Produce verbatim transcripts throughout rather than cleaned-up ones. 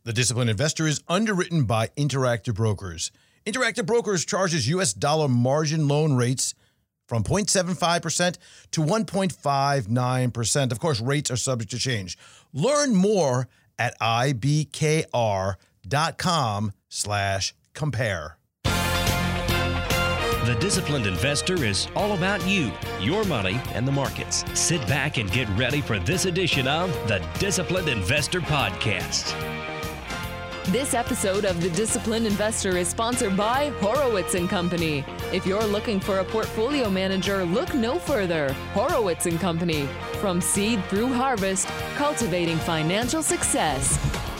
The Disciplined Investor is underwritten by Interactive Brokers. Interactive Brokers charges U S dollar margin loan rates from zero point seven five percent to one point five nine percent. Of course, rates are subject to change. Learn more at ibkr.com slash compare. The Disciplined Investor is all about you, your money, and the markets. Sit back and get ready for this edition of the Disciplined Investor Podcast. This episode of The Disciplined Investor is sponsored by Horowitz and Company. If you're looking for a portfolio manager, look no further. Horowitz and Company. From seed through harvest, cultivating financial success.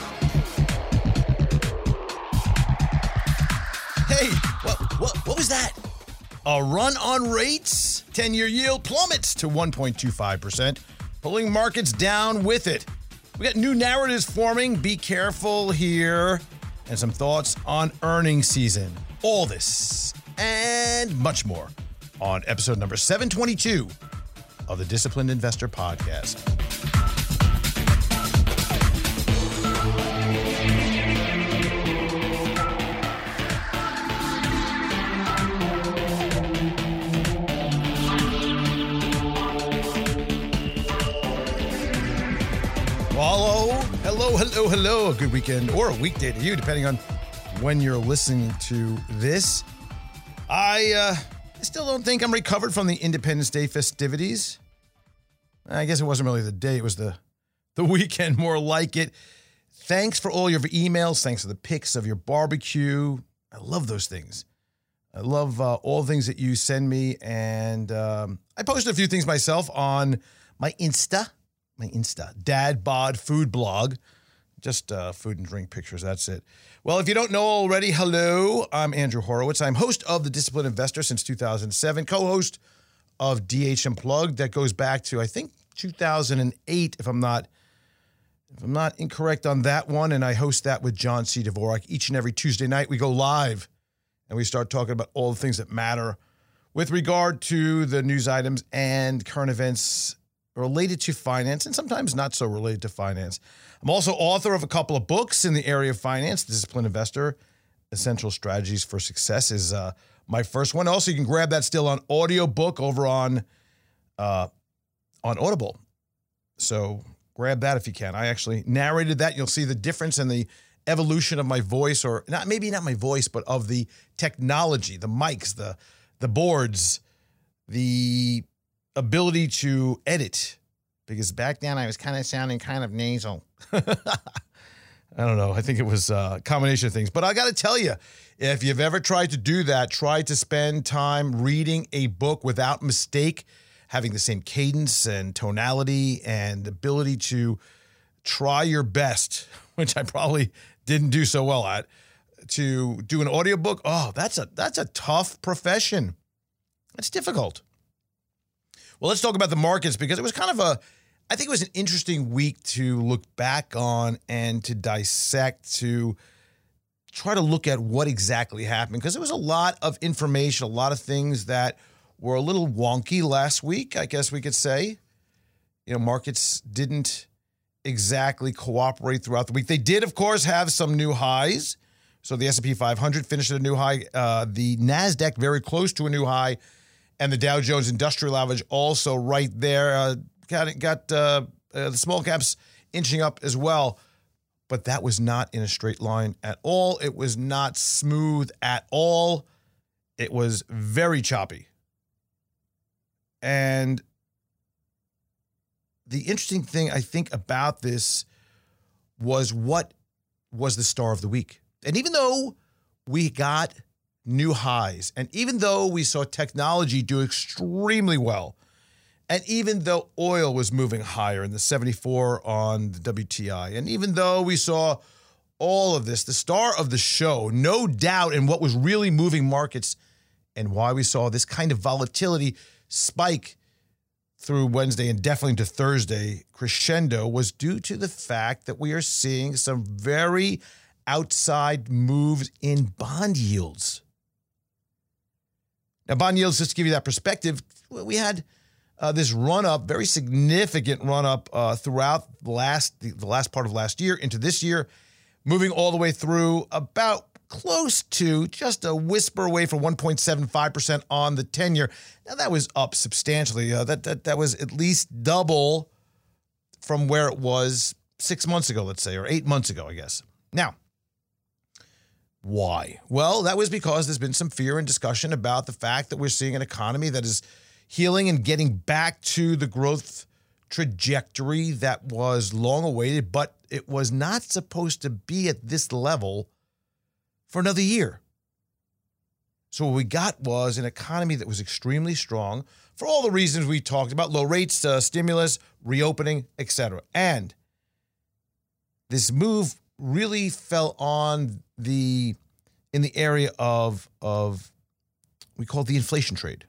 Hey, what, what, what was that? A run on rates? ten-year yield plummets to one point two five percent, pulling markets down with it. We got new narratives forming. Be careful here. And some thoughts on earnings season. All this and much more on episode number seven twenty-two of the Disciplined Investor Podcast. Hello, hello, hello, hello. A good weekend or a weekday to you, depending on when you're listening to this. I, uh, I still don't think I'm recovered from the Independence Day festivities. I guess it wasn't really the day. It was the, the weekend, more like it. Thanks for all your emails. Thanks for the pics of your barbecue. I love those things. I love uh, all the things that you send me. And um, I posted a few things myself on my Insta. My Insta, Dad Bod Food Blog. Just uh, food and drink pictures, that's it. Well, if you don't know already, hello, I'm Andrew Horowitz. I'm host of The Disciplined Investor since two thousand seven, co-host of D H Unplugged. That goes back to, I think, two thousand eight, if I'm not if I'm not incorrect on that one. And I host that with John C. Dvorak. Each and every Tuesday night, we go live and we start talking about all the things that matter with regard to the news items and current events related to finance, and sometimes not so related to finance. I'm also author of a couple of books in the area of finance. Disciplined Investor, Essential Strategies for Success is uh, my first one. Also, you can grab that still on audiobook over on, uh, on Audible. So grab that if you can. I actually narrated that. You'll see the difference in the evolution of my voice, or not maybe not my voice, but of the technology, the mics, the the boards, the ability to edit, because back then I was kind of sounding kind of nasal. I don't know. I think it was a combination of things. But I got to tell you, if you've ever tried to do that, try to spend time reading a book without mistake, having the same cadence and tonality and ability to try your best, which I probably didn't do so well at, to do an audiobook. Oh, that's a that's a tough profession. It's difficult. Well, let's talk about the markets, because it was kind of a, I think it was an interesting week to look back on and to dissect, to try to look at what exactly happened, because there was a lot of information, a lot of things that were a little wonky last week, I guess we could say. You know, markets didn't exactly cooperate throughout the week. They did, of course, have some new highs. So the S and P five hundred finished at a new high. Uh, the NASDAQ very close to a new high. And the Dow Jones Industrial Average also right there. Uh, got got uh, uh, the small caps inching up as well. But that was not in a straight line at all. It was not smooth at all. It was very choppy. And the interesting thing, I think, about this was what was the star of the week. And even though we got new highs, and even though we saw technology do extremely well, and even though oil was moving higher in the seventy-four on the W T I, and even though we saw all of this, the star of the show, no doubt, and what was really moving markets and why we saw this kind of volatility spike through Wednesday and definitely into Thursday crescendo, was due to the fact that we are seeing some very outside moves in bond yields. Now, bond yields, just to give you that perspective, we had uh, this run-up, very significant run-up uh, throughout the last, the, the last part of last year into this year. moving all the way through about close to just a whisper away from one point seven five percent on the ten-year. Now, that was up substantially. Uh, that, that, that was at least double from where it was six months ago, let's say, or eight months ago, I guess. Now, why? Well, that was because there's been some fear and discussion about the fact that we're seeing an economy that is healing and getting back to the growth trajectory that was long awaited, but it was not supposed to be at this level for another year. So what we got was an economy that was extremely strong for all the reasons we talked about: low rates, uh, stimulus, reopening, et cetera. And this move really fell on the in the area of of we call it the inflation trade.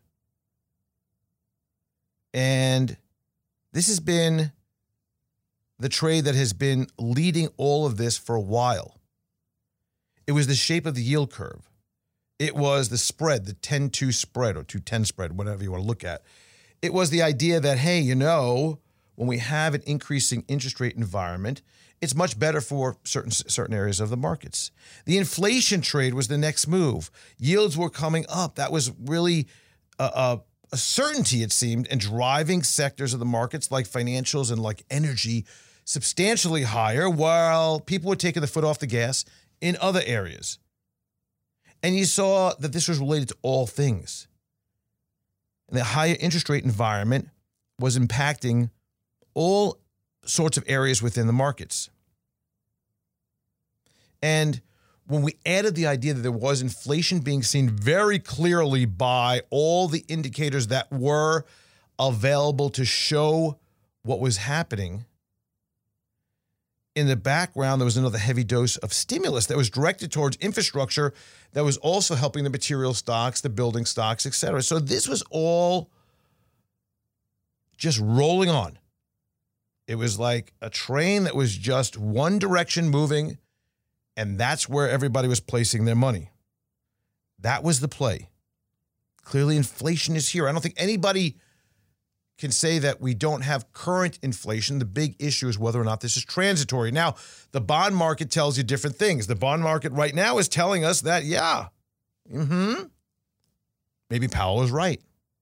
And this has been the trade that has been leading all of this for a while. It was the shape of the yield curve. It was the spread, the ten two spread or two ten spread, whatever you want to look at. It was the idea that, hey, you know, when we have an increasing interest rate environment, it's much better for certain certain areas of the markets. The inflation trade was the next move. Yields were coming up. That was really a, a, a certainty, it seemed, and driving sectors of the markets like financials and like energy substantially higher, while people were taking the foot off the gas in other areas. And you saw that this was related to all things. And the higher interest rate environment was impacting all sorts of areas within the markets. And when we added the idea that there was inflation being seen very clearly by all the indicators that were available to show what was happening, in the background, there was another heavy dose of stimulus that was directed towards infrastructure that was also helping the material stocks, the building stocks, et cetera. So this was all just rolling on. It was like a train that was just one direction moving, and that's where everybody was placing their money. That was the play. Clearly, inflation is here. I don't think anybody can say that we don't have current inflation. The big issue is whether or not this is transitory. Now, the bond market tells you different things. The bond market right now is telling us that, yeah, mm-hmm, maybe Powell is right.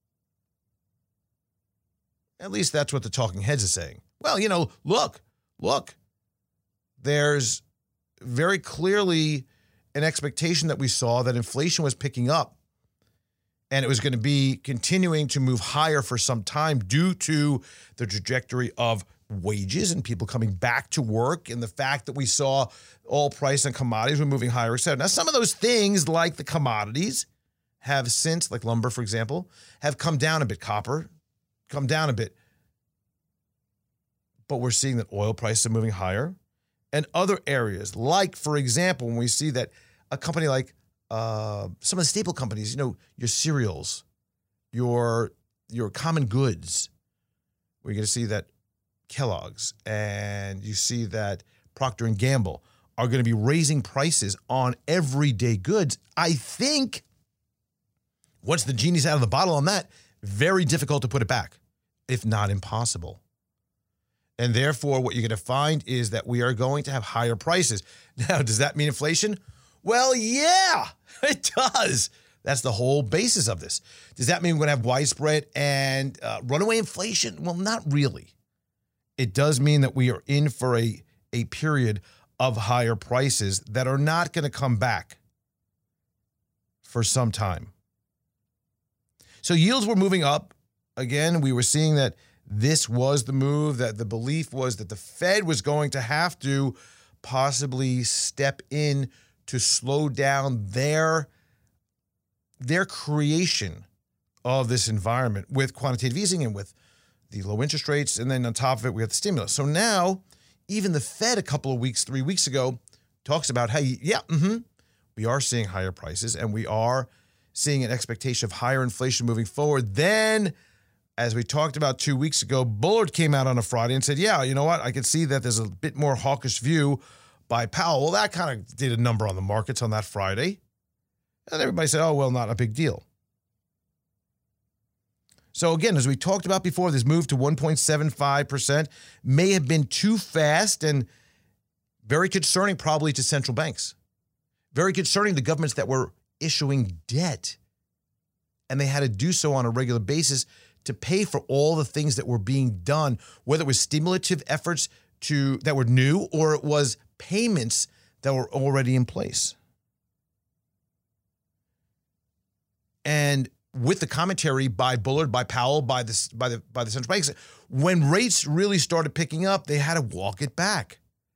At least that's what the talking heads are saying. Well, you know, look, look, there's very clearly an expectation that we saw that inflation was picking up, and it was going to be continuing to move higher for some time due to the trajectory of wages and people coming back to work, and the fact that we saw all price and commodities were moving higher, et cetera. Now, some of those things, like the commodities, have since, like lumber, for example, have come down a bit. Copper, come down a bit. But we're seeing that oil prices are moving higher. And other areas, like, for example, when we see that a company like Uh, some of the staple companies, you know, your cereals, your your common goods, we're going to see that Kellogg's and you see that Procter and Gamble are going to be raising prices on everyday goods. I think, once the genie's out of the bottle on that, very difficult to put it back, if not impossible. And therefore, what you're going to find is that we are going to have higher prices. Now, does that mean inflation? Well, yeah, it does. That's the whole basis of this. Does that mean we're going to have widespread and uh, runaway inflation? Well, not really. It does mean that we are in for a, a period of higher prices that are not going to come back for some time. So yields were moving up. Again, we were seeing that this was the move, that the belief was that the Fed was going to have to possibly step in to slow down their, their creation of this environment with quantitative easing and with the low interest rates. And then on top of it, we have the stimulus. So now, even the Fed a couple of weeks, three weeks ago, talks about, hey, yeah, mm-hmm, we are seeing higher prices and we are seeing an expectation of higher inflation moving forward. Then, as we talked about two weeks ago, Bullard came out on a Friday and said, yeah, you know what? I can see that there's a bit more hawkish view by Powell. Well, that kind of did a number on the markets on that Friday. And everybody said, oh, well, not a big deal. So again, as we talked about before, this move to one point seven five percent may have been too fast and Very concerning probably to central banks. Very concerning to governments that were issuing debt. And they had to do so on a regular basis to pay for all the things that were being done, whether it was stimulative efforts to that were new or it was payments that were already in place. And with the commentary by Bullard, by Powell, by the, by the, by the central banks, when rates really started picking up, they had to walk it back.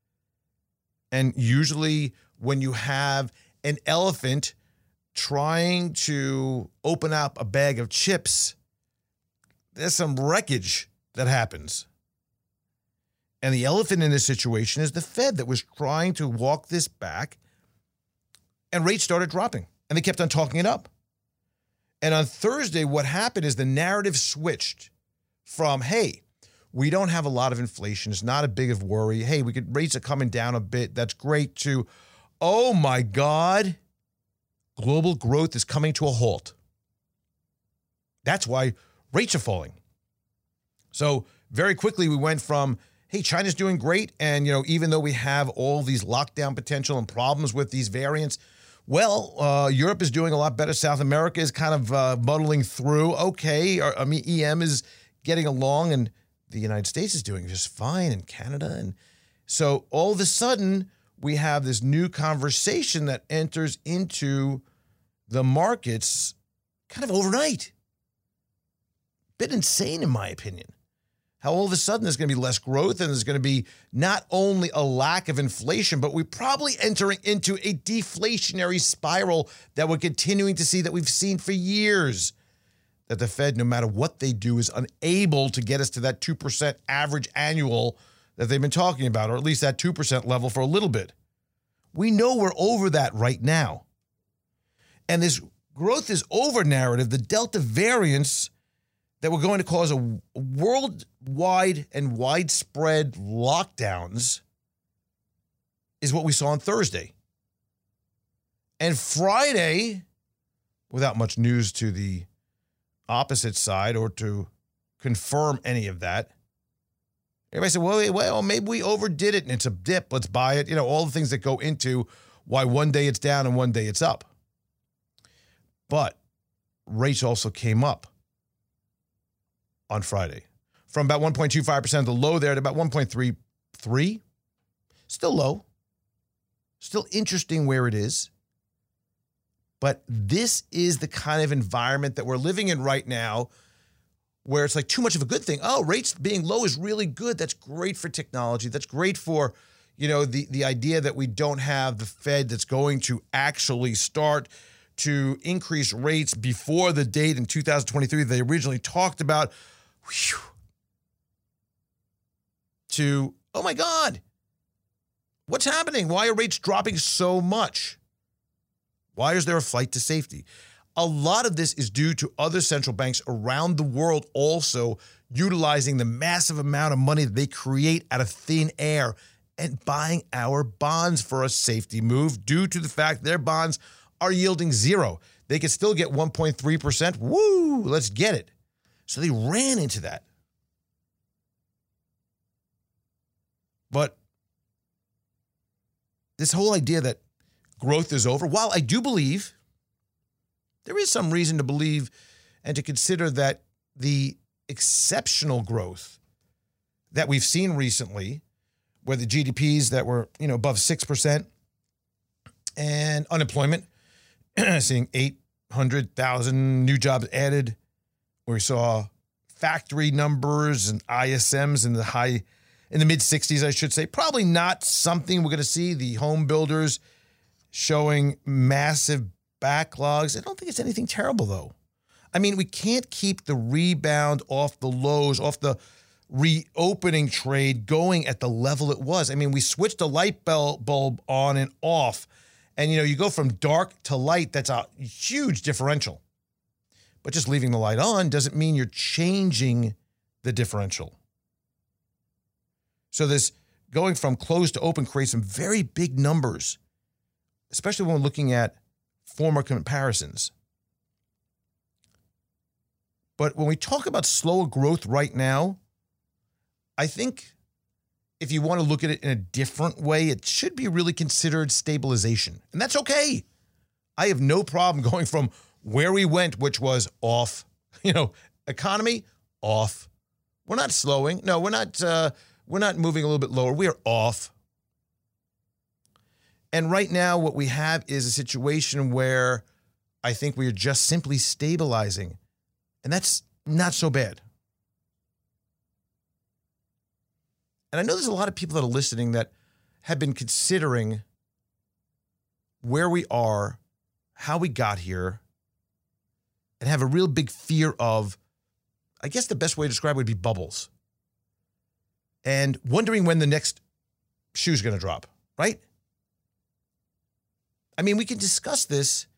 And usually when you have an elephant trying to open up a bag of chips, there's some wreckage that happens. And the elephant in this situation is the Fed that was trying to walk this back, and rates started dropping, and they kept on talking it up. And on Thursday, what happened is the narrative switched from, hey, we don't have a lot of inflation. It's not a big of worry. Hey, we could rates are coming down a bit. That's great, to, oh my God, global growth is coming to a halt. That's why rates are falling. So very quickly we went from, hey, China's doing great, and you know, even though we have all these lockdown potential and problems with these variants, well, uh, Europe is doing a lot better. South America is kind of uh, muddling through. Okay, I mean, E M is getting along, and the United States is doing just fine, and Canada. And so all of a sudden, we have this new conversation that enters into the markets kind of overnight. Bit insane, in my opinion. How all of a sudden there's going to be less growth, and there's going to be not only a lack of inflation, but we're probably entering into a deflationary spiral that we're continuing to see, that we've seen for years. That the Fed, no matter what they do, is unable to get us to that two percent average annual that they've been talking about, or at least that two percent level for a little bit. We know we're over that right now. And this growth is over narrative, the Delta variants that were going to cause a worldwide and widespread lockdowns is what we saw on Thursday. And Friday, without much news to the opposite side or to confirm any of that, everybody said, well, well, maybe we overdid it and it's a dip. Let's buy it. You know, all the things that go into why one day it's down and one day it's up. But rates also came up on Friday from about one point two five percent of the low there to about one point three three. Still low. Still interesting where it is. But this is the kind of environment that we're living in right now, where it's like too much of a good thing. Oh, rates being low is really good. That's great for technology. That's great for, you know, the, the idea that we don't have the Fed that's going to actually start to increase rates before the date in two thousand twenty-three they originally talked about. Whew. To, oh my God, what's happening? Why are rates dropping so much? Why is there a flight to safety? A lot of this is due to other central banks around the world also utilizing the massive amount of money that they create out of thin air and buying our bonds for a safety move due to the fact their bonds are yielding zero. They could still get one point three percent. Woo, let's get it. So they ran into that. But this whole idea that growth is over, while I do believe there is some reason to believe and to consider that the exceptional growth that we've seen recently, where the G D Ps that were, you know, above six percent and unemployment, seeing eight hundred thousand new jobs added, where we saw factory numbers and I S Ms in the high, in the mid sixties, I should say. Probably not something we're going to see. The home builders showing massive backlogs. I don't think it's anything terrible, though. I mean, we can't keep the rebound off the lows, off the reopening trade going at the level it was. I mean, we switched a light bulb on and off. And, you know, you go from dark to light. That's a huge differential. But just leaving the light on doesn't mean you're changing the differential. So this going from closed to open creates some very big numbers, especially when we're looking at former comparisons. But when we talk about slower growth right now, I think if you want to look at it in a different way, it should be really considered stabilization. And that's okay. I have no problem going from where we went, which was off, you know, economy off. We're not slowing. No, we're not, uh, we're not moving a little bit lower. We are off. And right now what we have is a situation where I think we are just simply stabilizing. And that's not so bad. And I know there's a lot of people that are listening that have been considering where we are, how we got here, and have a real big fear of, I guess the best way to describe it would be bubbles. And wondering when the next shoe's going to drop, right? I mean, we can discuss this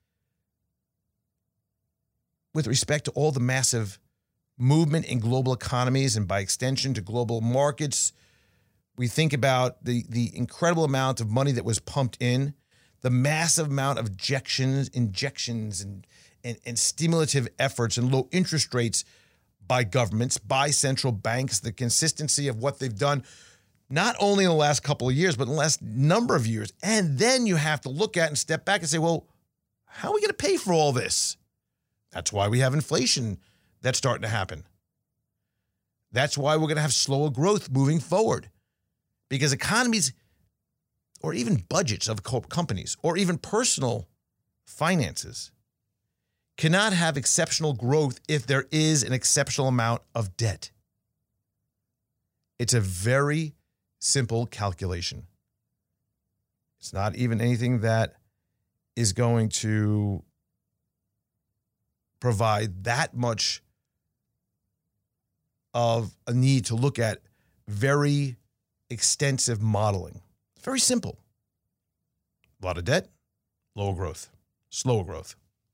with respect to all the massive movement in global economies and by extension to global markets. We think about the, the incredible amount of money that was pumped in, the massive amount of injections, injections and, and, and stimulative efforts and low interest rates by governments, by central banks, the consistency of what they've done, not only in the last couple of years, but in the last number of years. And then you have to look at and step back and say, well, how are we going to pay for all this? That's why we have inflation that's starting to happen. That's why we're going to have slower growth moving forward. Because economies, or even budgets of companies, or even personal finances, cannot have exceptional growth if there is an exceptional amount of debt. It's a very simple calculation. It's not even anything that is going to provide that much of a need to look at very extensive modeling. It's very simple. A lot of debt, lower growth, slower growth.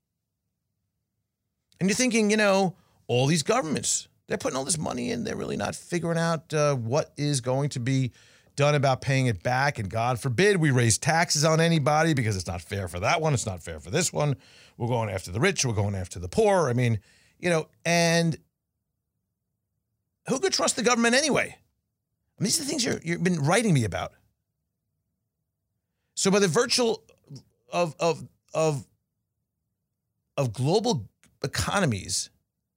And you're thinking, you know, all these governments, they're putting all this money in. They're really not figuring out uh, what is going to be done about paying it back. And God forbid we raise taxes on anybody because it's not fair for that one. It's not fair for this one. We're going after the rich. We're going after the poor. I mean, you know, and who could trust the government anyway? I mean, these are the things you're, you've been writing me about. So by the virtue of, of, of, of global economies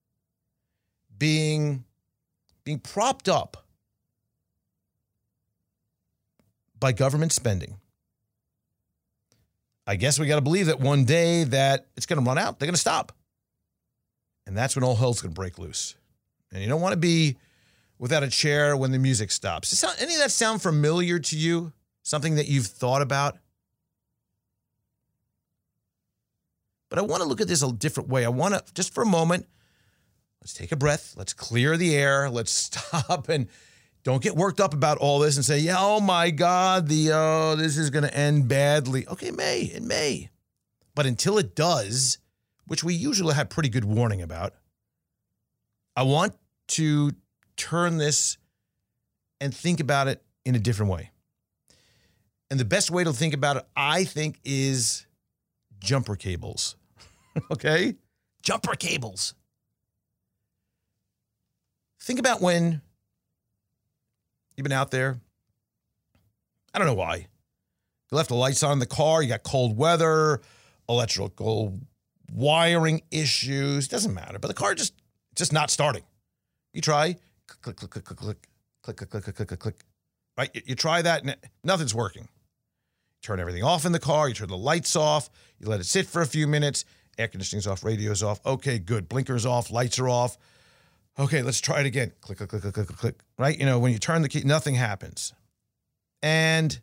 being, being propped up by government spending, I guess we got to believe that one day that it's going to run out. They're going to stop. And that's when all hell's going to break loose. And you don't want to be without a chair when the music stops. Does any of that sound familiar to you? Something that you've thought about? But I want to look at this a different way. I want to, just for a moment, let's take a breath. Let's clear the air. Let's stop and don't get worked up about all this and say, yeah, oh my God, the oh, this is going to end badly. Okay, it may, it may. But until it does, which we usually have pretty good warning about, I want to turn this and think about it in a different way. And the best way to think about it, I think, is jumper cables. Okay? Jumper cables. Think about when you've been out there. I don't know why. You left the lights on in the car. You got cold weather, electrical wiring issues. Doesn't matter. But the car just just not starting. You try. Click, click, click, click, click, click, click, click, click, click, click. Right? You, you try that and nothing's working. You turn everything off in the car. You turn the lights off. You let it sit for a few minutes. Air conditioning's off. Radio's off. Okay, good. Blinkers off. Lights are off. Okay, let's try it again. Click, click, click, click, click, click. Right? You know, when you turn the key, nothing happens. And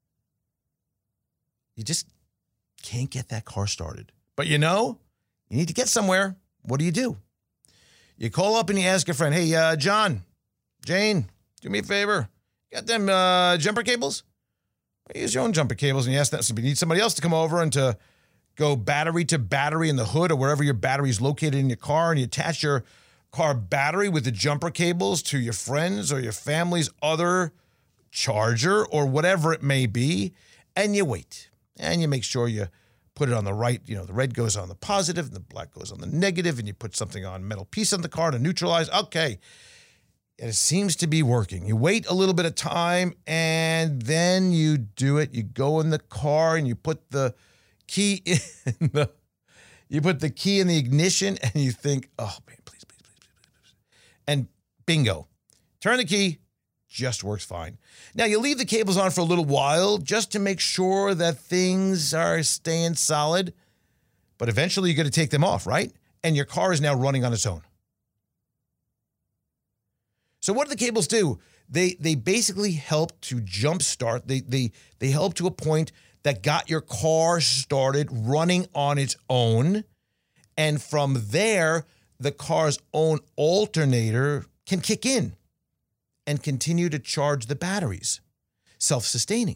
you just can't get that car started. But you know, you need to get somewhere. What do you do? You call up and you ask your friend, hey, uh, John, Jane, do me a favor. Got them uh, jumper cables? Use your own jumper cables. And you ask that. So you need somebody else to come over and to go battery to battery in the hood or wherever your battery is located in your car. And you attach your car battery with the jumper cables to your friends or your family's other charger or whatever it may be. And you wait. And you make sure you put it on the right, you know, the red goes on the positive and the black goes on the negative, and you put something on metal piece on the car to neutralize. Okay. and it seems to be working. You wait a little bit of time, and then you do it. You go in the car, and you put the key in the, you put the key in the ignition, and you think, oh, man, please, please, please, please, please. And bingo. Turn the key, just works fine. Now, you leave the cables on for a little while just to make sure that things are staying solid, but eventually you're going to take them off, right? And your car is now running on its own. So what do the cables do? They they basically help to jumpstart. They, they, they help to a point that got your car started running on its own. And from there, the car's own alternator can kick in and continue to charge the batteries, self-sustaining.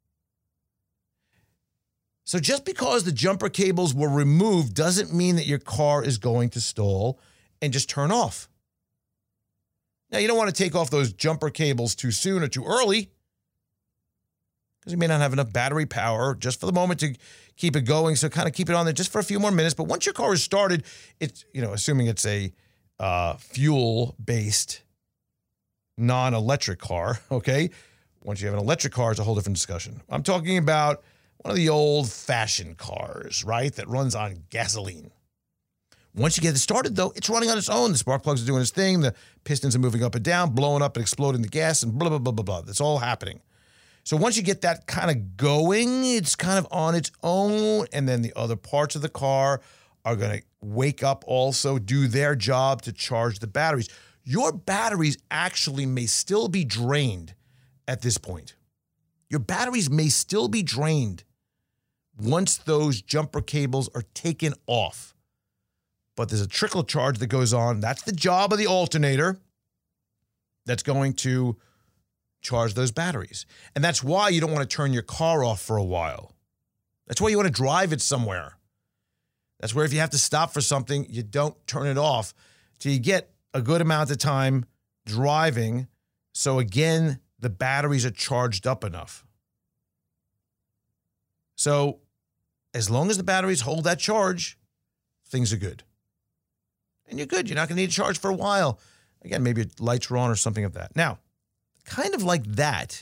So just because the jumper cables were removed doesn't mean that your car is going to stall and just turn off. Now, you don't want to take off those jumper cables too soon or too early because you may not have enough battery power just for the moment to keep it going. So kind of keep it on there just for a few more minutes. But once your car is started, it's, you know, assuming it's a uh, fuel-based non-electric car, okay? Once you have an electric car, it's a whole different discussion. I'm talking about one of the old-fashioned cars, right, that runs on gasoline. Once you get it started, though, it's running on its own. The spark plugs are doing its thing. The pistons are moving up and down, blowing up and exploding the gas, and blah, blah, blah, blah, blah. That's all happening. So once you get that kind of going, it's kind of on its own, and then the other parts of the car are going to wake up also, do their job to charge the batteries. Your batteries actually may still be drained at this point. Your batteries may still be drained once those jumper cables are taken off. But there's a trickle charge that goes on. That's the job of the alternator that's going to charge those batteries. And that's why you don't want to turn your car off for a while. That's why you want to drive it somewhere. That's where if you have to stop for something, you don't turn it off till you get a good amount of time driving. So again, the batteries are charged up enough. So as long as the batteries hold that charge, things are good. And you're good. You're not going to need to charge for a while. Again, maybe lights are on or something of that. Now, kind of like that,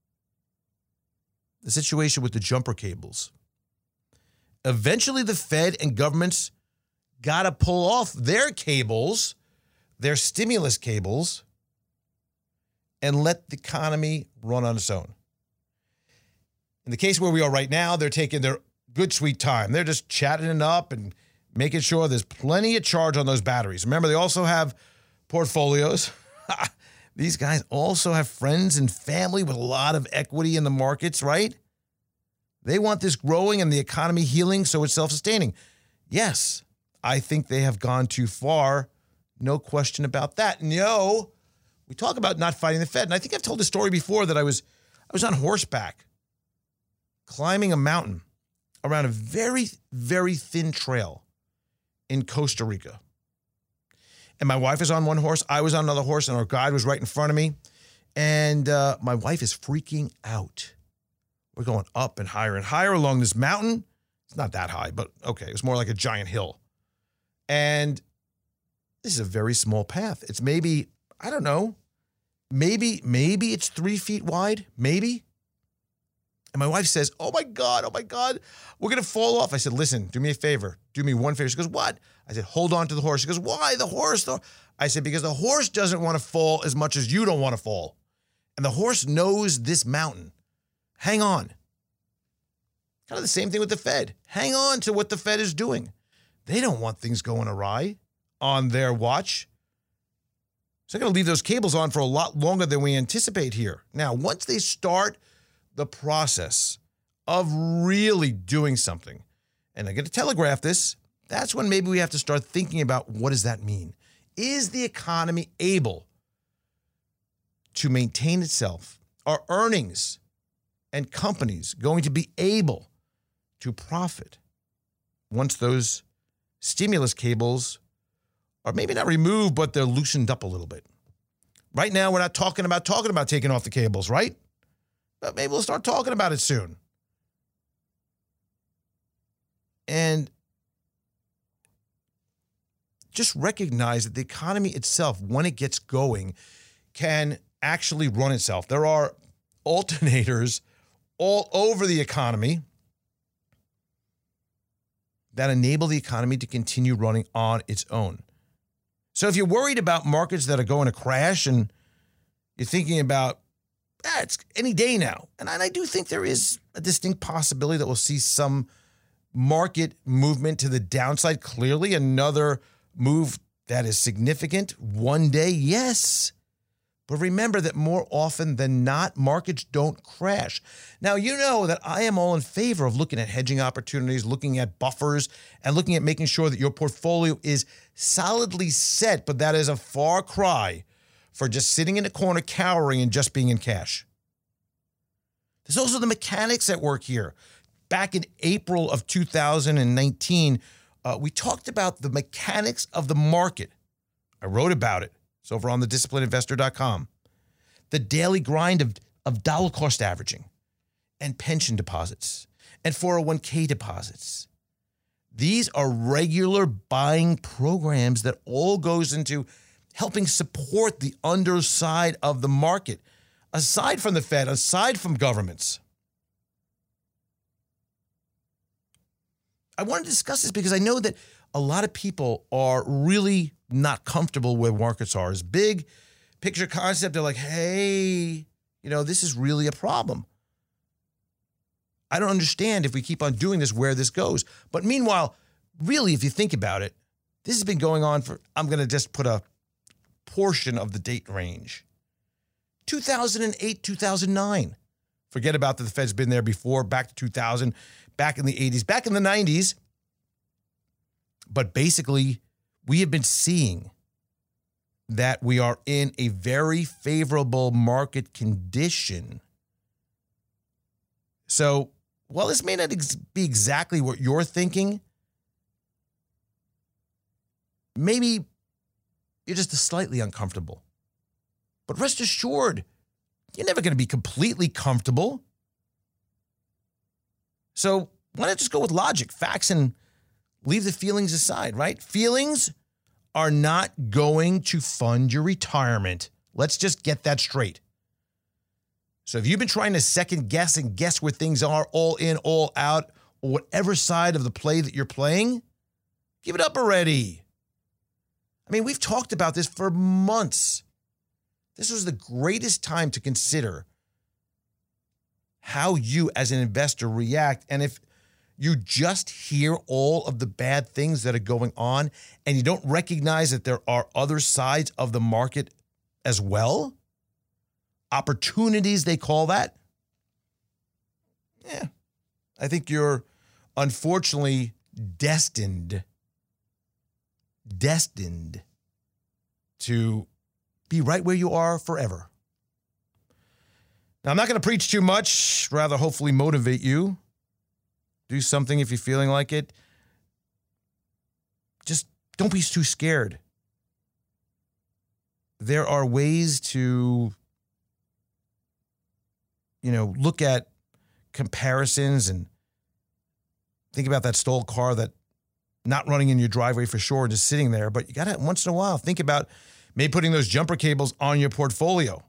the situation with the jumper cables. Eventually, the Fed and governments got to pull off their cables, their stimulus cables, and let the economy run on its own. In the case where we are right now, they're taking their good, sweet time. They're just chatting it up and making sure there's plenty of charge on those batteries. Remember, they also have portfolios. These guys also have friends and family with a lot of equity in the markets, right? They want this growing and the economy healing so it's self-sustaining. Yes, I think they have gone too far. No question about that. No, we talk about not fighting the Fed. And I think I've told the story before that I was I was on horseback climbing a mountain around a very, very thin trail in Costa Rica. And my wife is on one horse. I was on another horse, and our guide was right in front of me. And uh, my wife is freaking out. We're going up and higher and higher along this mountain. It's not that high, but okay. It was more like a giant hill. And this is a very small path. It's maybe, I don't know, maybe, maybe it's three feet wide, maybe. And my wife says, oh my God, oh my God, we're going to fall off. I said, listen, do me a favor. Do me one favor. She goes, what? I said, hold on to the horse. She goes, why the horse? The... I said, because the horse doesn't want to fall as much as you don't want to fall. And the horse knows this mountain. Hang on. Kind of the same thing with the Fed. Hang on to what the Fed is doing. They don't want things going awry on their watch. So they're going to leave those cables on for a lot longer than we anticipate here. Now, once they start the process of really doing something, and I'm going to telegraph this, that's when maybe we have to start thinking about what does that mean? Is the economy able to maintain itself? Are earnings and companies going to be able to profit once those stimulus cables are maybe not removed, but they're loosened up a little bit? Right now, we're not talking about talking about taking off the cables, right? But maybe we'll start talking about it soon. And just recognize that the economy itself, when it gets going, can actually run itself. There are alternators all over the economy that enable the economy to continue running on its own. So if you're worried about markets that are going to crash and you're thinking about, ah, it's any day now, and I do think there is a distinct possibility that we'll see some market movement to the downside. Clearly, another move that is significant one day, yes. But remember that more often than not, markets don't crash. Now, you know that I am all in favor of looking at hedging opportunities, looking at buffers, and looking at making sure that your portfolio is solidly set, but that is a far cry for just sitting in a corner cowering and just being in cash. There's also the mechanics at work here. Back in April of two thousand nineteen, uh, we talked about the mechanics of the market. I wrote about it. It's over on the disciplined investor dot com. The daily grind of, of dollar cost averaging and pension deposits and four oh one k deposits. These are regular buying programs that all goes into helping support the underside of the market, aside from the Fed, aside from governments. I want to discuss this because I know that a lot of people are really not comfortable where markets are. As big picture concept, they're like, hey, you know, this is really a problem. I don't understand if we keep on doing this where this goes. But meanwhile, really, if you think about it, this has been going on for, I'm going to just put a portion of the date range. two thousand eight, two thousand nine. Forget about that the Fed's been there before, back to two thousand, back in the eighties, back in the nineties. But basically, we have been seeing that we are in a very favorable market condition. So, while this may not ex- be exactly what you're thinking, maybe you're just slightly uncomfortable. But rest assured, you're never going to be completely comfortable. So, why not just go with logic, facts, and leave the feelings aside, right? Feelings are not going to fund your retirement. Let's just get that straight. So if you've been trying to second guess and guess where things are, all in, all out, or whatever side of the play that you're playing, give it up already. I mean, we've talked about this for months. This was the greatest time to consider how you as an investor react. And if you just hear all of the bad things that are going on and you don't recognize that there are other sides of the market as well, opportunities they call that, yeah, I think you're unfortunately destined, destined to be right where you are forever. Now, I'm not going to preach too much, rather hopefully motivate you. Do something if you're feeling like it. Just don't be too scared. There are ways to, you know, look at comparisons and think about that stalled car that not running in your driveway for sure, just sitting there. But you got to, once in a while, think about maybe putting those jumper cables on your portfolio.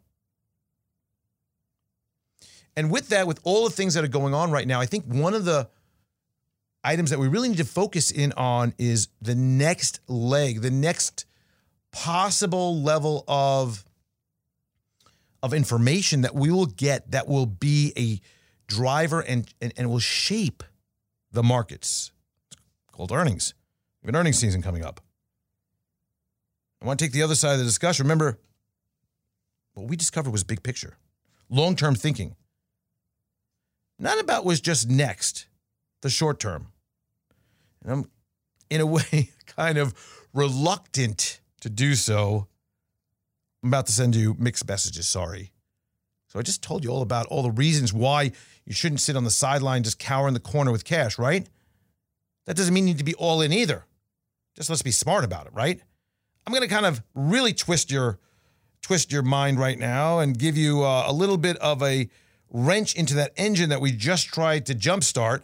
And with that, with all the things that are going on right now, I think one of the items that we really need to focus in on is the next leg, the next possible level of, of information that we will get that will be a driver and, and, and will shape the markets. It's called earnings. We have an earnings season coming up. I want to take the other side of the discussion. Remember, what we discovered was big picture, long-term thinking. Not about what's just next, the short term. And I'm, in a way, kind of reluctant to do so. I'm about to send you mixed messages, sorry. So I just told you all about all the reasons why you shouldn't sit on the sideline just cower in the corner with cash, right? That doesn't mean you need to be all in either. Just let's be smart about it, right? I'm going to kind of really twist your twist your mind right now and give you uh, a little bit of a wrench into that engine that we just tried to jumpstart.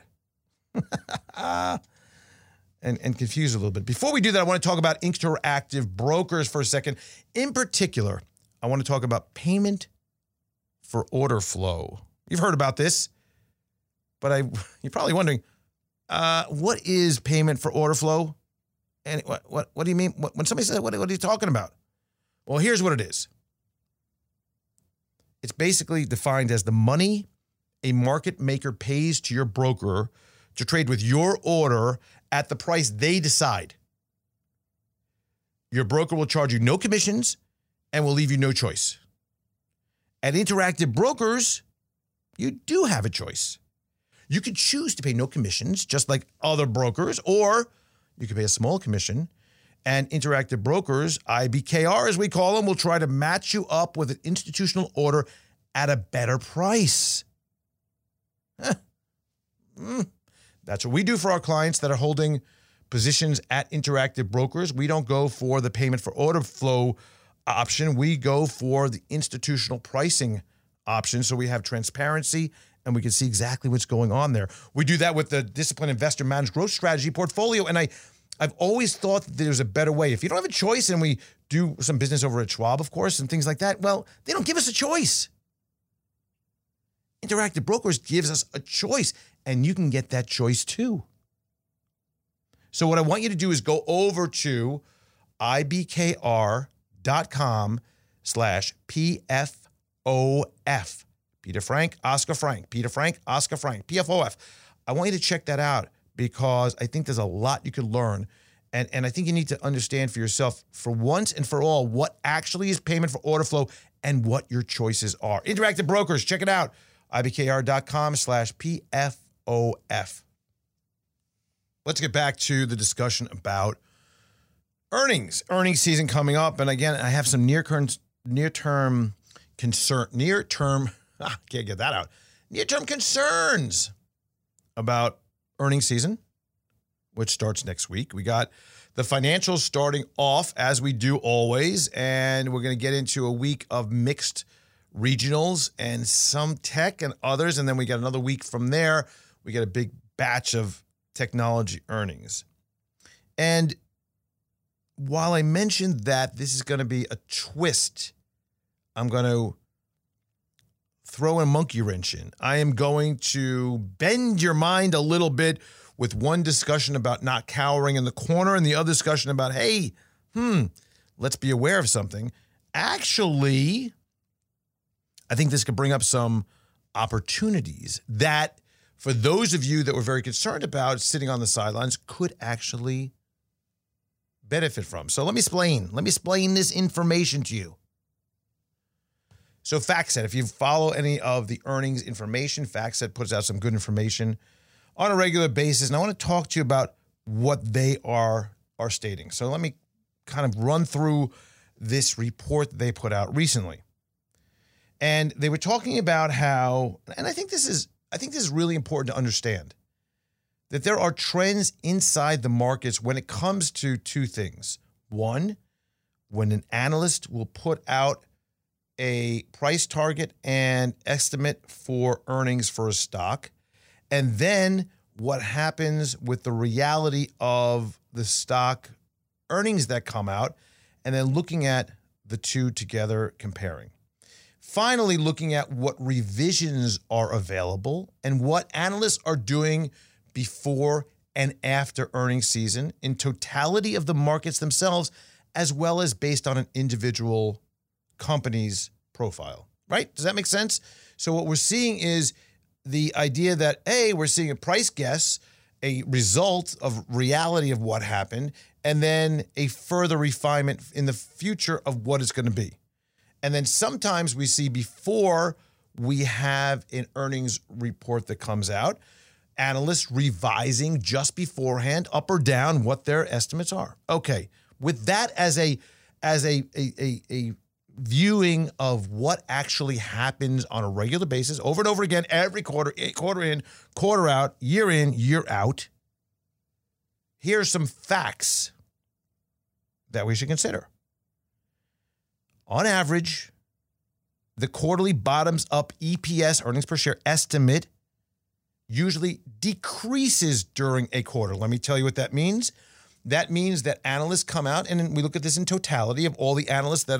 And, and confuse a little bit. Before we do that, I want to talk about Interactive Brokers for a second. In particular, I want to talk about payment for order flow. You've heard about this, but I you're probably wondering, uh, what is payment for order flow? And what what what do you mean? What, when somebody says, what, what are you talking about? Well, here's what it is. It's basically defined as the money a market maker pays to your broker to trade with your order at the price they decide. Your broker will charge you no commissions and will leave you no choice. At Interactive Brokers, you do have a choice. You could choose to pay no commissions, just like other brokers, or you could pay a small commission. And Interactive Brokers, I B K R as we call them, will try to match you up with an institutional order at a better price. Huh. Mm. That's what we do for our clients that are holding positions at Interactive Brokers. We don't go for the payment for order flow option. We go for the institutional pricing option, so we have transparency and we can see exactly what's going on there. We do that with the Disciplined Investor Managed Growth Strategy portfolio, and I, I've always thought that there's a better way. If you don't have a choice, and we do some business over at Schwab, of course, and things like that, well, they don't give us a choice. Interactive Brokers gives us a choice, and you can get that choice too. So what I want you to do is go over to ibkr.com slash PFOF. Peter Frank, Oscar Frank. Peter Frank, Oscar Frank. P F O F. I want you to check that out because I think there's a lot you could learn. And, and I think you need to understand for yourself, for once and for all, what actually is payment for order flow and what your choices are. Interactive Brokers, check it out. ibkr.com slash PFOF. Let's get back to the discussion about earnings. Earnings season coming up. And again, I have some near-term near-term concern, near-term, ah, can't get that out, near-term concerns about earnings season, which starts next week. We got the financials starting off as we do always, and we're going to get into a week of mixed regionals and some tech and others, and then we got another week from there. We got a big batch of technology earnings. And while I mentioned that this is going to be a twist, I'm going to throw a monkey wrench in. I am going to bend your mind a little bit with one discussion about not cowering in the corner and the other discussion about, hey, hmm, let's be aware of something. Actually, I think this could bring up some opportunities that, for those of you that were very concerned about sitting on the sidelines, could actually benefit from. So let me explain. Let me explain this information to you. So FactSet, if you follow any of the earnings information, FactSet puts out some good information on a regular basis. And I want to talk to you about what they are, are stating. So let me kind of run through this report that they put out recently. And they were talking about how, and I think this is, I think this is really important to understand, that there are trends inside the markets when it comes to two things. One, when an analyst will put out a price target and estimate for earnings for a stock, and then what happens with the reality of the stock earnings that come out, and then looking at the two together, comparing. Finally, looking at what revisions are available and what analysts are doing before and after earnings season in totality of the markets themselves, as well as based on an individual company's profile, right? Does that make sense? So what we're seeing is the idea that, A, we're seeing a price guess, a result of reality of what happened, and then a further refinement in the future of what it's going to be. And then sometimes we see before we have an earnings report that comes out, analysts revising just beforehand, up or down, what their estimates are. Okay, with that as a as a a, a, a viewing of what actually happens on a regular basis, over and over again, every quarter, quarter in, quarter out, year in, year out, here are some facts that we should consider. On average, the quarterly bottoms-up E P S, earnings per share estimate, usually decreases during a quarter. Let me tell you what that means. That means that analysts come out, and we look at this in totality of all the analysts that are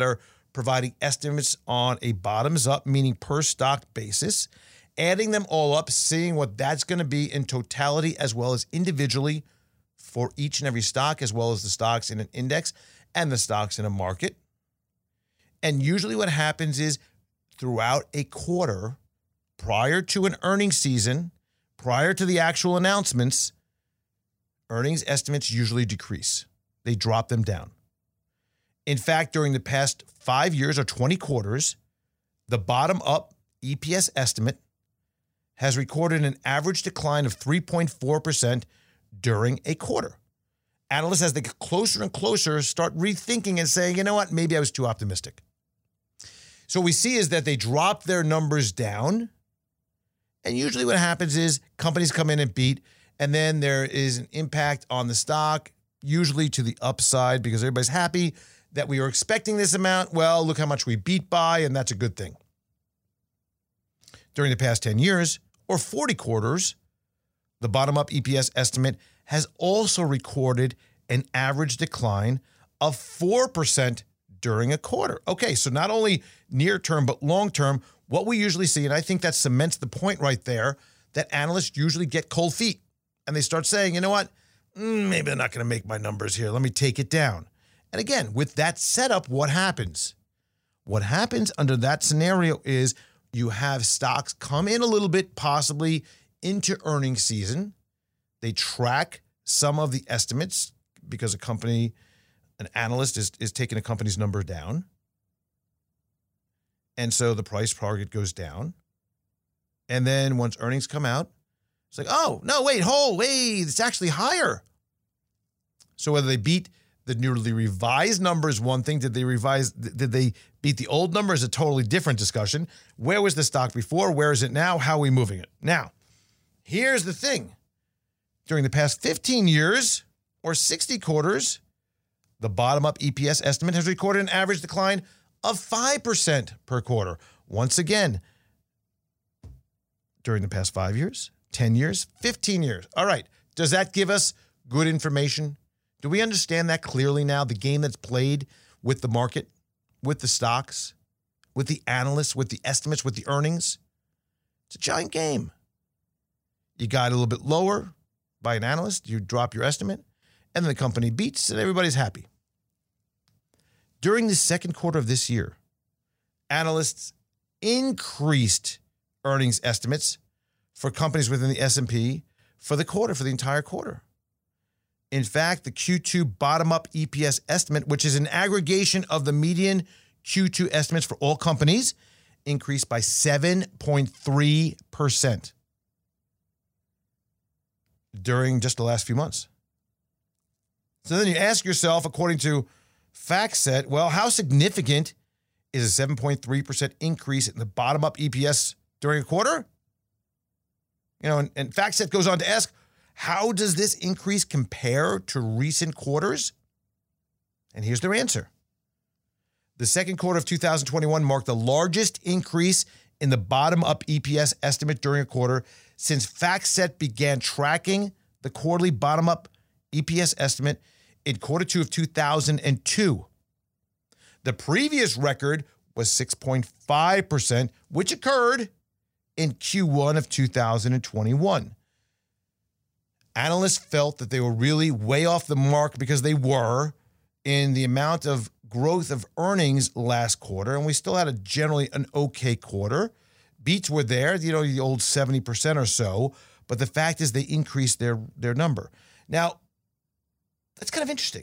providing estimates on a bottoms-up, meaning per stock basis, adding them all up, seeing what that's going to be in totality as well as individually for each and every stock, as well as the stocks in an index and the stocks in a market. And usually what happens is throughout a quarter, prior to an earnings season, prior to the actual announcements, earnings estimates usually decrease. They drop them down. In fact, during the past five years or twenty quarters, the bottom-up E P S estimate has recorded an average decline of three point four percent during a quarter. Analysts, as they get closer and closer, start rethinking and saying, you know what, maybe I was too optimistic. So what we see is that they drop their numbers down, and usually what happens is companies come in and beat, and then there is an impact on the stock, usually to the upside, because everybody's happy that we are expecting this amount. Well, look how much we beat by, and that's a good thing. During the past ten years, or forty quarters, the bottom-up E P S estimate has also recorded an average decline of four percent during a quarter. Okay, so not only near-term, but long-term, what we usually see, and I think that cements the point right there, that analysts usually get cold feet, and they start saying, you know what, mm, maybe they're not going to make my numbers here. Let me take it down. And again, with that setup, what happens? What happens under that scenario is you have stocks come in a little bit, possibly into earnings season. They track some of the estimates because a company, an analyst is, is taking a company's number down. And so the price target goes down. And then once earnings come out, it's like, oh, no, wait, hold, wait, it's actually higher. So whether they beat the newly revised number is one thing. Did they revise, did they beat the old number is a totally different discussion. Where was the stock before? Where is it now? How are we moving it? Now, here's the thing. During the past fifteen years or sixty quarters, the bottom-up E P S estimate has recorded an average decline of five percent per quarter. Once again, during the past five years, ten years, fifteen years. All right. Does that give us good information? Do we understand that clearly now, the game that's played with the market, with the stocks, with the analysts, with the estimates, with the earnings? It's a giant game. You got a little bit lower by an analyst, you drop your estimate, and then the company beats, and everybody's happy. During the second quarter of this year, analysts increased earnings estimates for companies within the S and P for the quarter, for the entire quarter. In fact, the Q two bottom-up E P S estimate, which is an aggregation of the median Q two estimates for all companies, increased by seven point three percent during just the last few months. So then you ask yourself, according to FactSet, well, how significant is a seven point three percent increase in the bottom-up E P S during a quarter? You know, and, and FactSet goes on to ask, how does this increase compare to recent quarters? And here's their answer. The second quarter of two thousand twenty-one marked the largest increase in the bottom-up E P S estimate during a quarter since FactSet began tracking the quarterly bottom-up E P S estimate in quarter two of two thousand two. The previous record was six point five percent, which occurred in Q one of two thousand twenty-one. Analysts felt that they were really way off the mark because they were in the amount of growth of earnings last quarter, and we still had a generally an okay quarter. Beats were there, you know, the old seventy percent or so, but the fact is they increased their, their number. Now, that's kind of interesting.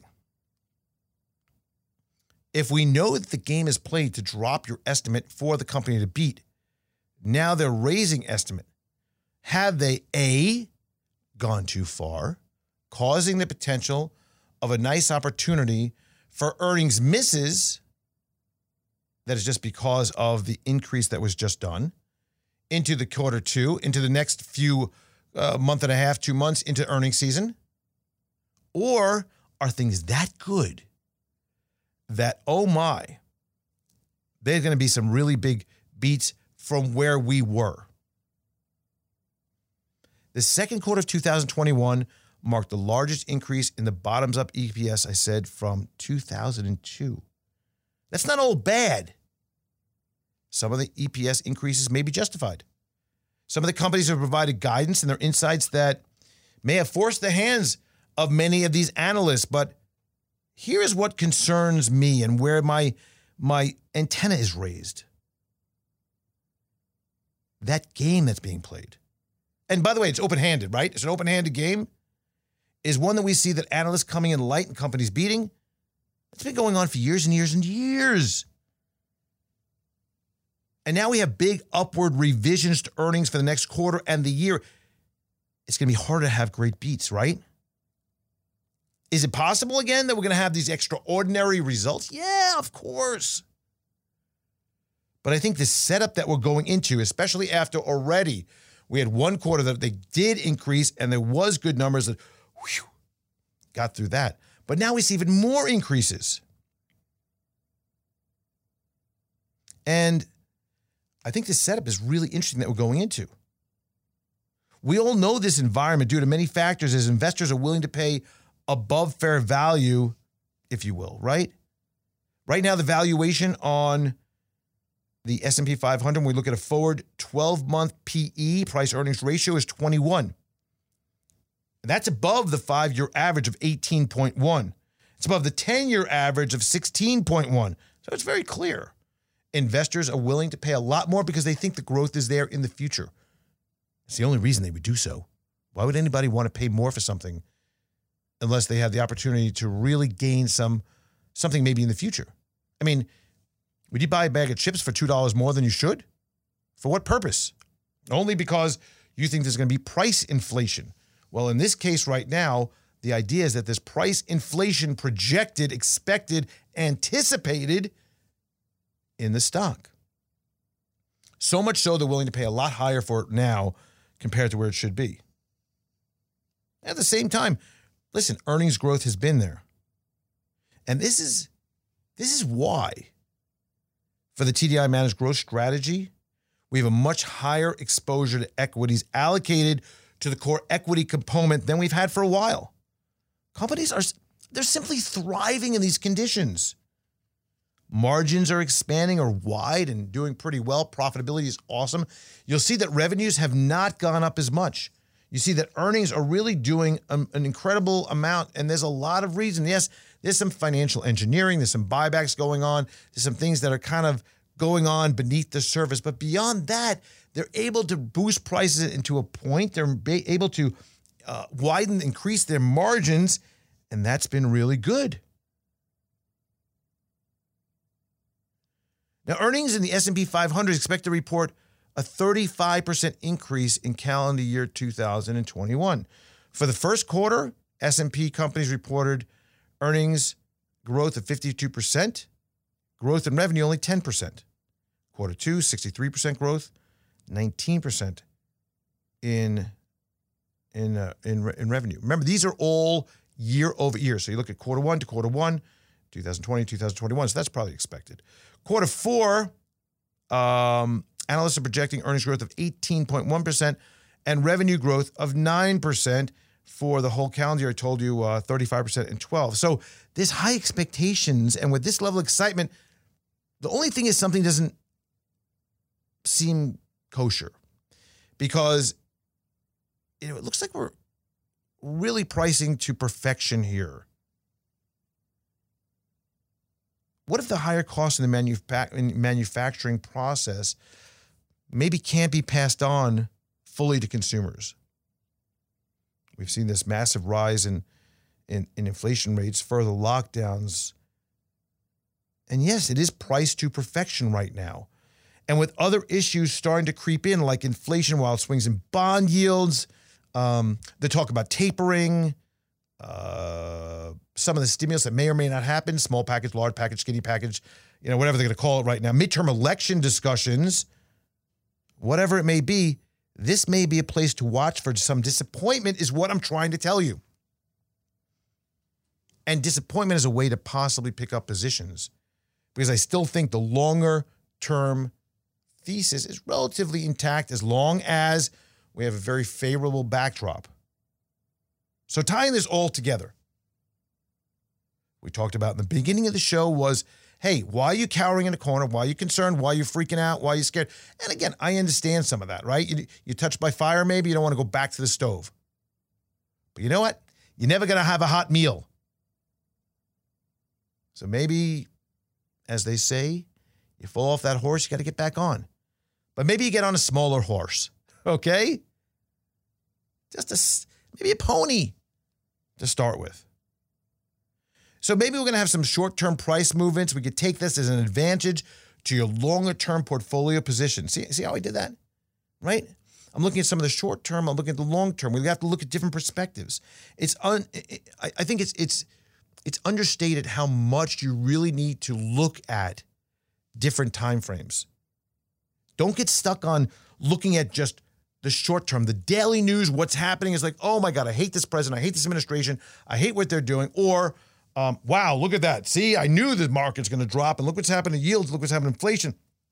If we know that the game is played to drop your estimate for the company to beat, now they're raising estimate. Have they, A, gone too far, causing the potential of a nice opportunity for earnings misses that is just because of the increase that was just done into the quarter two, into the next few uh, month and a half, two months into earnings season? Or are things that good that, oh my, there's going to be some really big beats from where we were? The second quarter of two thousand twenty-one marked the largest increase in the bottoms-up E P S, I said, from two thousand two. That's not all bad. Some of the E P S increases may be justified. Some of the companies have provided guidance and their insights that may have forced the hands of many of these analysts. But here is what concerns me and where my, my antenna is raised. That game that's being played. And by the way, it's open-handed, right? It's an open-handed game. Is one that we see that analysts coming in light and companies beating. It's been going on for years and years and years. And now we have big upward revisions to earnings for the next quarter and the year. It's going to be harder to have great beats, right? Is it possible again that we're going to have these extraordinary results? Yeah, of course. But I think the setup that we're going into, especially after already we had one quarter that they did increase and there was good numbers that whew, got through that. But now we see even more increases. And I think this setup is really interesting that we're going into. We all know this environment due to many factors as investors are willing to pay above fair value, if you will, right? Right now, the valuation on the S and P five hundred, when we look at a forward twelve-month P E, price earnings ratio, is twenty-one. And that's above the five-year average of eighteen point one. It's above the ten-year average of sixteen point one. So it's very clear. Investors are willing to pay a lot more because they think the growth is there in the future. It's the only reason they would do so. Why would anybody want to pay more for something unless they have the opportunity to really gain some something maybe in the future? I mean, would you buy a bag of chips for two dollars more than you should? For what purpose? Only because you think there's going to be price inflation. Well, in this case right now, the idea is that there's price inflation projected, expected, anticipated in the stock. So much so they're willing to pay a lot higher for it now compared to where it should be. At the same time, listen, earnings growth has been there. And this is, this is why, for the T D I Managed Growth Strategy, we have a much higher exposure to equities allocated to the core equity component than we've had for a while. Companies are, they're simply thriving in these conditions. Margins are expanding or wide and doing pretty well. Profitability is awesome. You'll see that revenues have not gone up as much. You see that earnings are really doing an, an incredible amount, and there's a lot of reason. Yes, there's some financial engineering. There's some buybacks going on. There's some things that are kind of going on beneath the surface. But beyond that, they're able to boost prices into a point. They're able to uh, widen, increase their margins, and that's been really good. Now, earnings in the S and P five hundred expect to report a thirty-five percent increase in calendar year two thousand twenty-one. For the first quarter, S and P companies reported earnings growth of fifty-two percent, growth in revenue only ten percent. Quarter two, sixty-three percent growth, nineteen percent in in uh, in in revenue. Remember, these are all year over year. So you look at quarter one to quarter one, twenty twenty, twenty twenty-one. So that's probably expected. Quarter four, um, analysts are projecting earnings growth of eighteen point one percent and revenue growth of nine percent for the whole calendar year. I told you uh, thirty-five percent and twelve. So there's high expectations, and with this level of excitement, the only thing is something doesn't seem kosher, because you know it looks like we're really pricing to perfection here. What if the higher cost in the manufa- in manufacturing process maybe can't be passed on fully to consumers? We've seen this massive rise in, in, in inflation rates, further lockdowns. And yes, it is priced to perfection right now. And with other issues starting to creep in, like inflation, wild swings in bond yields, um, they talk about tapering, uh, some of the stimulus that may or may not happen, small package, large package, skinny package, you know, whatever they're going to call it right now, midterm election discussions, whatever it may be, this may be a place to watch for some disappointment is what I'm trying to tell you. And disappointment is a way to possibly pick up positions, because I still think the longer term thesis is relatively intact as long as we have a very favorable backdrop. So tying this all together, we talked about in the beginning of the show was hey, why are you cowering in a corner? Why are you concerned? Why are you freaking out? Why are you scared? And again, I understand some of that, right? You, you're touched by fire, maybe you don't want to go back to the stove. But you know what? You're never going to have a hot meal. So maybe, as they say, you fall off that horse, you got to get back on. But maybe you get on a smaller horse, okay? Just a, maybe a pony to start with. So maybe we're going to have some short-term price movements. We could take this as an advantage to your longer-term portfolio position. See, see how I did that? Right? I'm looking at some of the short-term. I'm looking at the long-term. We have to look at different perspectives. It's un, I think it's it's it's understated how much you really need to look at different time frames. Don't get stuck on looking at just the short term. The daily news, what's happening is like, oh my God, I hate this president. I hate this administration. I hate what they're doing. Or, um, wow, look at that. See, I knew the market's going to drop, and look what's happened to yields. Look what's happened to inflation.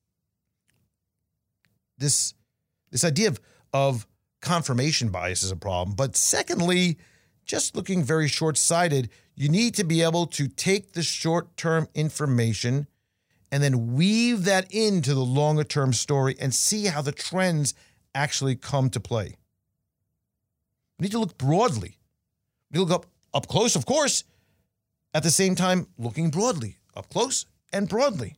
This, this idea of, of confirmation bias is a problem. But secondly, just looking very short-sighted, you need to be able to take the short-term information and then weave that into the longer-term story and see how the trends actually come to play. We need to look broadly. We look up, up close, of course, at the same time looking broadly, up close and broadly.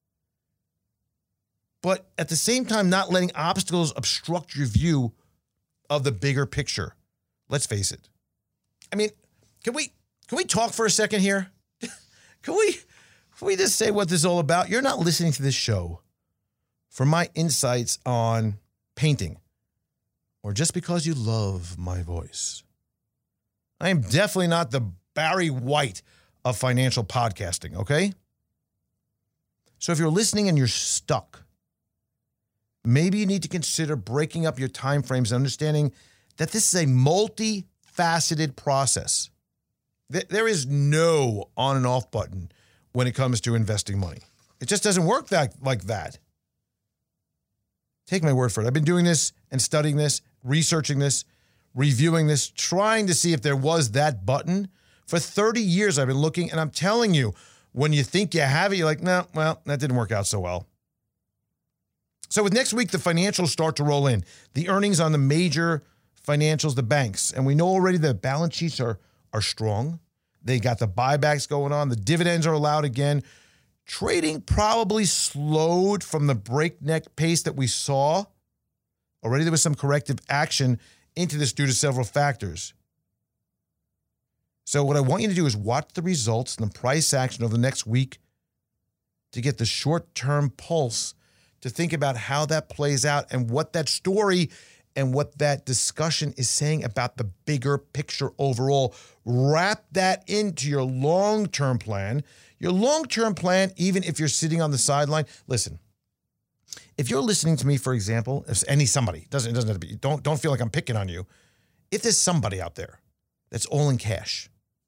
But at the same time, not letting obstacles obstruct your view of the bigger picture. Let's face it. I mean, can we can we talk for a second here? Can we can we just say what this is all about? You're not listening to this show for my insights on painting or just because you love my voice. I am definitely not the Barry White of financial podcasting, okay? So if you're listening and you're stuck, maybe you need to consider breaking up your time frames and understanding that this is a multifaceted process. There is no on and off button when it comes to investing money. It just doesn't work that like that. Take my word for it. I've been doing this and studying this, researching this, reviewing this, trying to see if there was that button. For thirty years, I've been looking, and I'm telling you, when you think you have it, you're like, no, well, that didn't work out so well. So with next week, the financials start to roll in. The earnings on the major financials, the banks. And we know already the balance sheets are, are strong. They got the buybacks going on. The dividends are allowed again. Trading probably slowed from the breakneck pace that we saw. Already there was some corrective action into this due to several factors. So what I want you to do is watch the results and the price action over the next week to get the short-term pulse, to think about how that plays out and what that story and what that discussion is saying about the bigger picture overall. Wrap that into your long-term plan. Your long-term plan, even if you're sitting on the sideline, listen, if you're listening to me, for example, if any somebody, doesn't, it doesn't have to be, don't, don't feel like I'm picking on you. If there's somebody out there that's all in cash,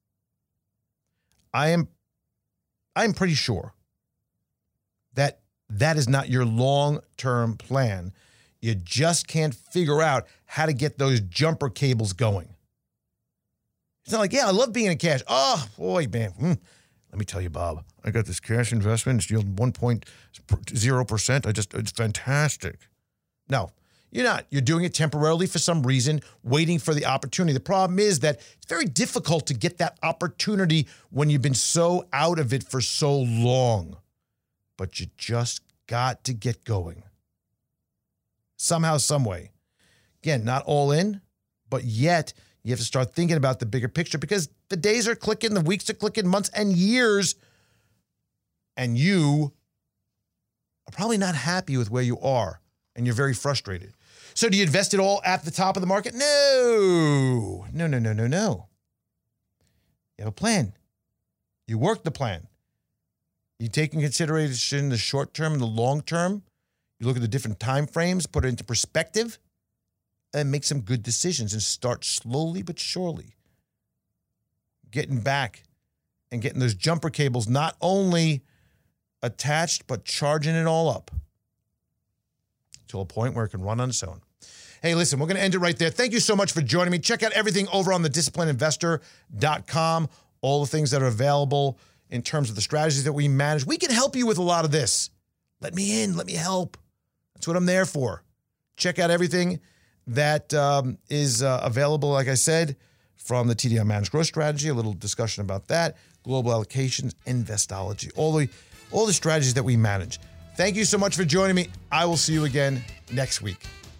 I am, I am pretty sure that that is not your long-term plan. You just can't figure out how to get those jumper cables going. It's not like, yeah, I love being in cash. Oh, boy, man. Mm. Let me tell you, Bob, I got this cash investment. It's yielding one point zero percent. I just, it's fantastic. No, you're not. You're doing it temporarily for some reason, waiting for the opportunity. The problem is that it's very difficult to get that opportunity when you've been so out of it for so long. But you just got to get going. Somehow, some way. Again, not all in, but yet you have to start thinking about the bigger picture because the days are clicking, the weeks are clicking, months and years, and you are probably not happy with where you are, and you're very frustrated. So do you invest it all at the top of the market? No. No, no, no, no, no. You have a plan. You work the plan. You take in consideration the short term and the long term. You look at the different time frames, put it into perspective, and make some good decisions and start slowly but surely getting back and getting those jumper cables not only attached, but charging it all up to a point where it can run on its own. Hey, listen, we're going to end it right there. Thank you so much for joining me. Check out everything over on the disciplined investor dot com, all the things that are available in terms of the strategies that we manage. We can help you with a lot of this. Let me in. Let me help. That's what I'm there for. Check out everything that um, is uh, available, like I said, from the T D I Managed Growth Strategy, a little discussion about that, global allocations, Investology, all the, all the strategies that we manage. Thank you so much for joining me. I will see you again next week.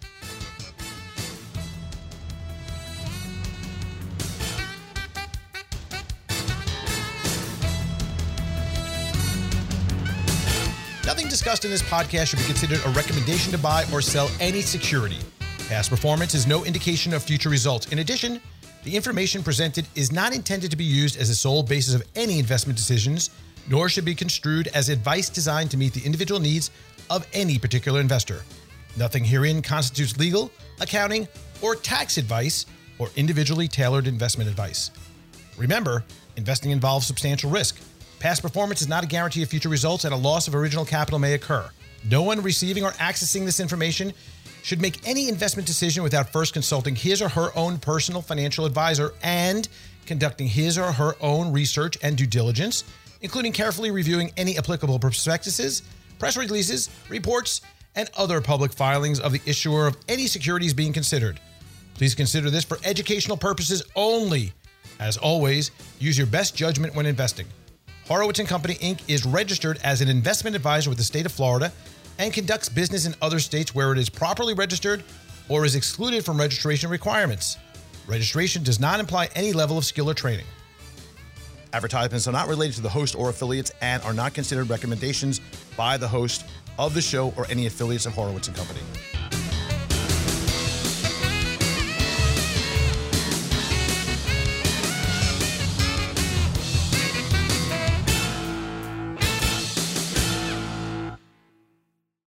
Nothing discussed in this podcast should be considered a recommendation to buy or sell any security. Past performance is no indication of future results. In addition, the information presented is not intended to be used as a sole basis of any investment decisions, nor should be construed as advice designed to meet the individual needs of any particular investor. Nothing herein constitutes legal, accounting, or tax advice or individually tailored investment advice. Remember, investing involves substantial risk. Past performance is not a guarantee of future results, and a loss of original capital may occur. No one receiving or accessing this information should make any investment decision without first consulting his or her own personal financial advisor and conducting his or her own research and due diligence, including carefully reviewing any applicable prospectuses, press releases, reports, and other public filings of the issuer of any securities being considered. Please consider this for educational purposes only. As always, use your best judgment when investing. Horowitz and Company, Incorporated is registered as an investment advisor with the state of Florida and conducts business in other states where it is properly registered or is excluded from registration requirements. Registration does not imply any level of skill or training. Advertisements are not related to the host or affiliates and are not considered recommendations by the host of the show or any affiliates of Horowitz and Company.